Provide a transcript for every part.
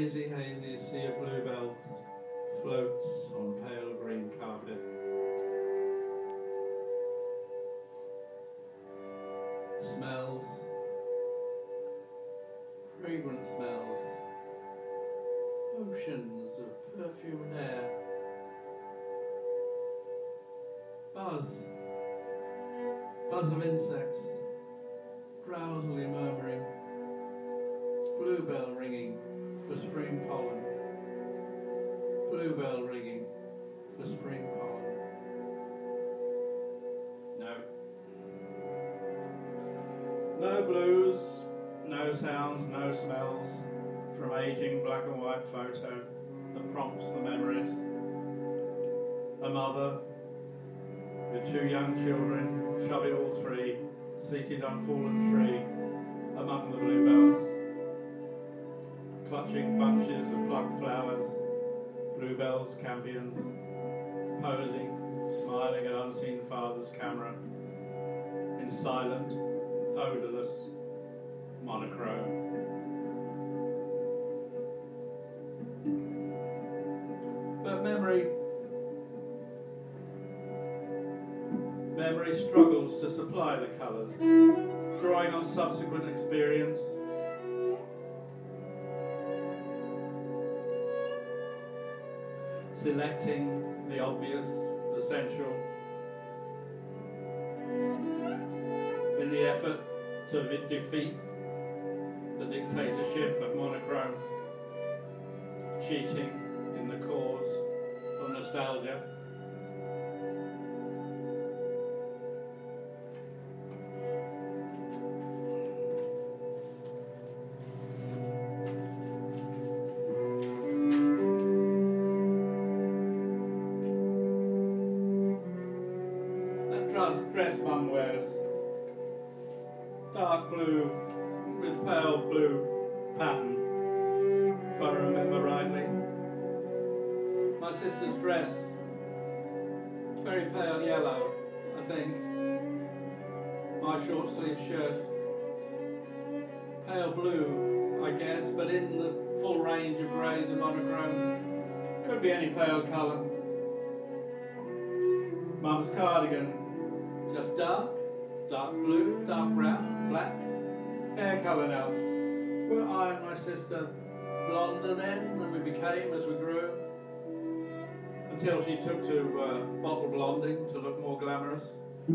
Hazy, hazy sea of bluebells floats on pale green carpet. Smells, fragrant smells, oceans of perfumed air. Buzz, buzz of insects, drowsily murmuring, bluebell ringing for spring pollen, bluebell ringing for spring pollen. No. No blues, no sounds, no smells from aging black and white photo that prompts the memories. A mother with two young children, chubby all three, seated on fallen tree among the bluebells, clutching bunches of plucked flowers, bluebells, campions, posing, smiling at unseen father's camera, in silent, odorless monochrome. But memory struggles to supply the colours, drawing on subsequent experience. Selecting the obvious, the sensual, in the effort to defeat the dictatorship of monochrome, cheating in the cause of nostalgia. Dress mum wears, dark blue with pale blue pattern, if I remember rightly. My sister's dress, very pale yellow, I think. My short sleeve shirt, pale blue, I guess, but in the full range of greys and monochrome. Could be any pale colour. Mum's cardigan, just dark blue, dark brown, black. Hair colour now. Were I and my sister blonder then than we became as we grew? Until she took to bottle blonding to look more glamorous.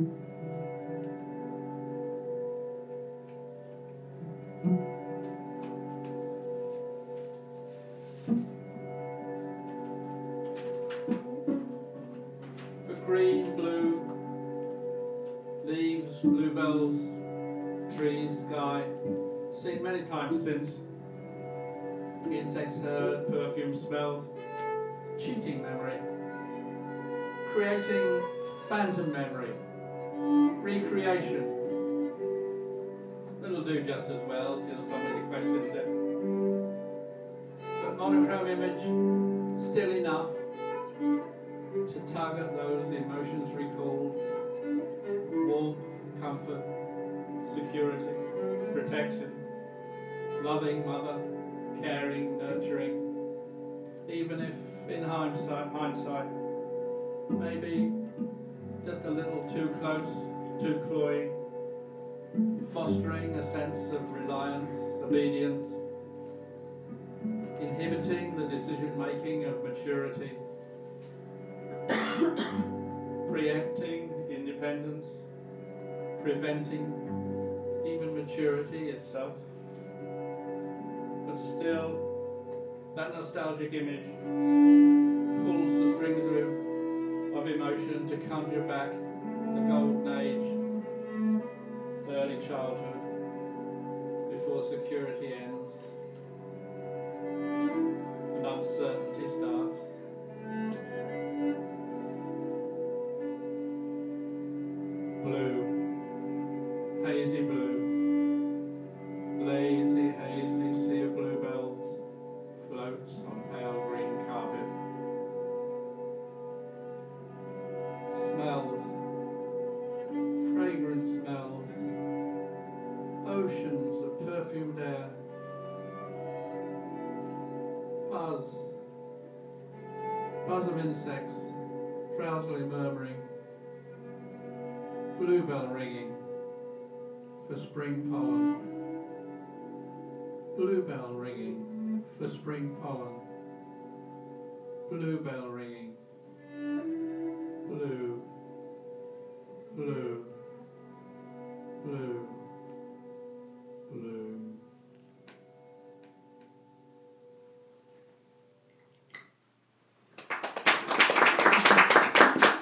But green, blue, leaves, bluebells, trees, sky, seen many times since. Insects heard, perfume smelled, cheating memory, creating phantom memory, recreation. It'll do just as well till somebody questions it. But monochrome image, still enough to tug at those emotions recalled. Warmth, comfort, security, protection, loving mother, caring, nurturing, even if in hindsight, maybe just a little too close, too cloying, fostering a sense of reliance, obedience, inhibiting the decision-making of maturity, preempting independence, preventing even maturity itself. But still, that nostalgic image pulls the strings of emotion to conjure back the golden age, early childhood, before security ends and uncertainty starts. Blue, hazy blue, lazy, hazy sea of bluebells floats on pale green carpet. Smells, fragrant smells, oceans of perfumed air, buzz. Buzz of insects, drowsily murmuring. Bluebell ringing for spring pollen. Bluebell ringing for spring pollen. Bluebell ringing